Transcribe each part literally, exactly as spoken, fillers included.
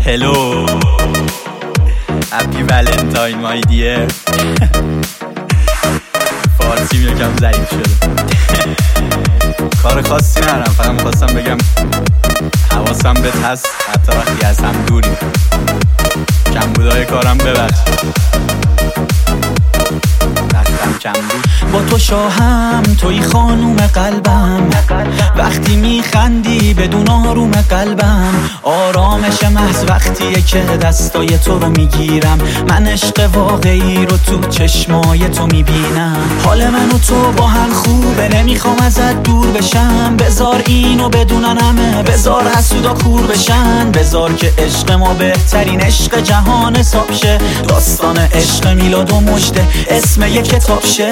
Hello Happy Valentine my dear. فارسی یکم ضعیف شده. کار خاصی ندارم، فقط می‌خواستم بگم حواسم بهت هست حتی وقتی از هم دوریم. کمبودای کارم ببخش، وقتم کم بود. با تو شاهم، توی خانوم قلبم، وقتی میخندی بدون آروم قلبم. آرامش محض وقتیه که دستای تو رو میگیرم. من عشق واقعی رو تو چشمای تو میبینم. حال من و تو با هم خوبه، نمیخوام ازت دور بشم. بذار اینو بدونن همه، بذار حسودا کور بشن. بذار که عشق ما بهترین عشق جهان حساب شه. داستان عشق میلاد و مژده اسم یک کتاب شه.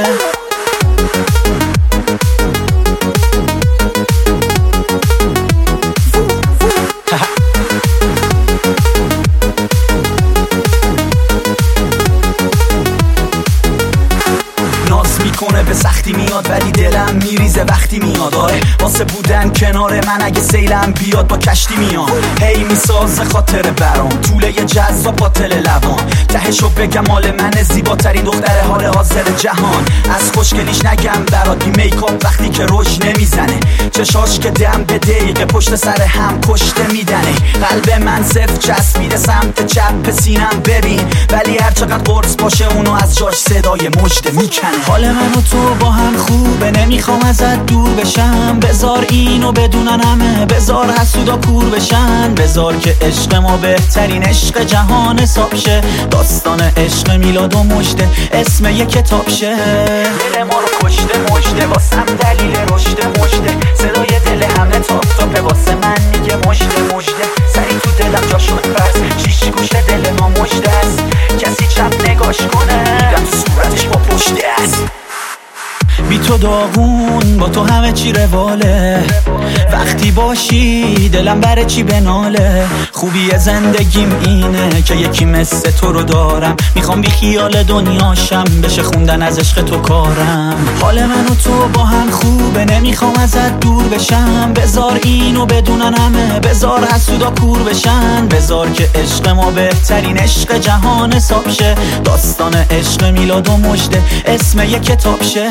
میکنه به سختی میاد ولی دلم میریزه وقتی میاد. آره واسه بودن کنار من اگه سیلم بیاد با کشتی میام. هی میسازه خاطر برام طوله یه جذاب باطل لبان. تهشو بگم مال من زیباترین دختر حال حاضر جهان. از خوشگلیش نگم برات بی میکاپ وقتی که روش نمیزنه. چشاش که دم به دقیقه پشت سر هم کشته میدنه. قلب من صفر چسبیده سمت چپ سینم ببین. ولی هر چقدر قرص باشه اونو از جاش صدای مژده میکنه. حال من و تو با هم خوبه، نمیخوام ازت دور بشم. بذار اینو بدونن همه، بذار حسودا کور بشن. بذار که عشق ما بهترین عشق جهان حساب شه. داستان عشق میلاد و مژده اسم یک کتاب شه. دل ما رو کشته مژده، واسم دلیل رشد مژده. صدای دل همه تاپ تاپه، واسه من میگه مژده مژده. سری تو دلم جا شد پس، شیش گوشه دل ما مژده است. کسی چپ نگاش کنه میگم تو صورتش با پشته است. بی تو داغون، با تو همه چی رواله. وقتی باشی دلم بره چی بناله. خوبی زندگیم اینه که یکی مثل تو رو دارم. میخوام بی خیال دنیاشم، بشه خوندن از عشق تو کارم. حال من و تو با هم خوبه، نمیخوام ازت دور بشم. بذار اینو بدونن همه، بذار حسودا کور بشن. بذار که عشق ما بهترین عشق جهان حساب شه. داستان عشق میلاد و مژده اسم یک کتاب شه.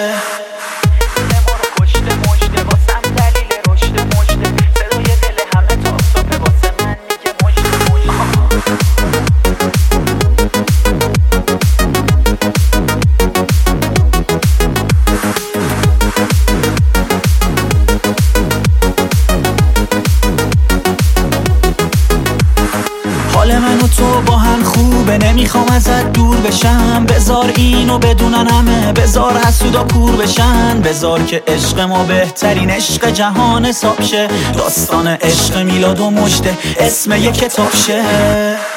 حال من و تو با هم خوبه، نمیخوام ازت دور بشم. بذار اینو بدونن همه، بذار حسودا کور بشن. بذار که عشق ما بهترین عشق جهان حساب شه. داستان عشق میلاد و مژده اسم یک کتاب شه.